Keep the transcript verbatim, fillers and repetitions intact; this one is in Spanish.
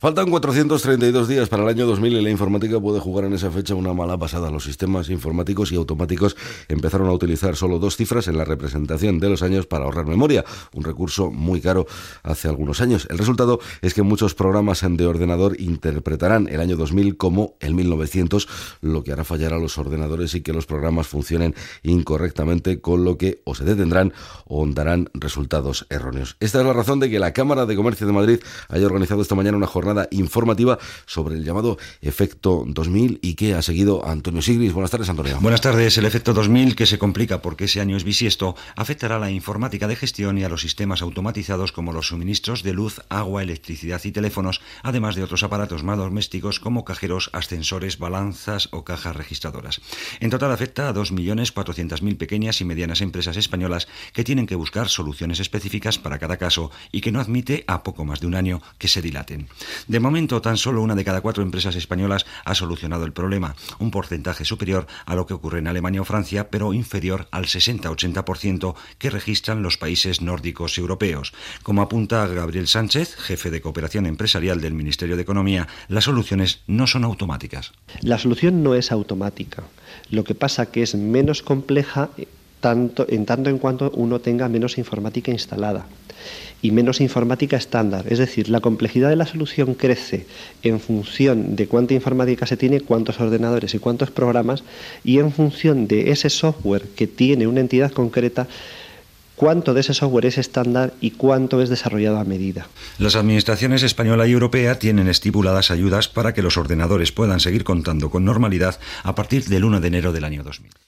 Faltan cuatrocientos treinta y dos días para el año dos mil y la informática puede jugar en esa fecha una mala pasada. Los sistemas informáticos y automáticos empezaron a utilizar solo dos cifras en la representación de los años para ahorrar memoria, un recurso muy caro hace algunos años. El resultado es que muchos programas de ordenador interpretarán el año dos mil como el mil novecientos, lo que hará fallar a los ordenadores y que los programas funcionen incorrectamente, con lo que o se detendrán o darán resultados erróneos. Esta es la razón de que la Cámara de Comercio de Madrid haya organizado esta mañana una jornada informativa sobre el llamado efecto dos mil y que ha seguido Antonio Sigris. Buenas tardes, Antonio. Buenas tardes. El efecto dos mil, que se complica porque ese año es bisiesto, afectará a la informática de gestión y a los sistemas automatizados como los suministros de luz, agua, electricidad y teléfonos, además de otros aparatos más domésticos como cajeros, ascensores, balanzas o cajas registradoras. En total afecta a dos millones cuatrocientas mil pequeñas y medianas empresas españolas que tienen que buscar soluciones específicas para cada caso y que no admite a poco más de un año que se dilaten. De momento, tan solo una de cada cuatro empresas españolas ha solucionado el problema, un porcentaje superior a lo que ocurre en Alemania o Francia, pero inferior al sesenta a ochenta por ciento que registran los países nórdicos europeos. Como apunta Gabriel Sánchez, jefe de cooperación empresarial del Ministerio de Economía, las soluciones no son automáticas. La solución no es automática. Lo que pasa que es menos compleja tanto, en tanto en cuanto uno tenga menos informática instalada y menos informática estándar. Es decir, la complejidad de la solución crece en función de cuánta informática se tiene, cuántos ordenadores y cuántos programas, y en función de ese software que tiene una entidad concreta, cuánto de ese software es estándar y cuánto es desarrollado a medida. Las administraciones española y europea tienen estipuladas ayudas para que los ordenadores puedan seguir contando con normalidad a partir del uno de enero del año dos mil.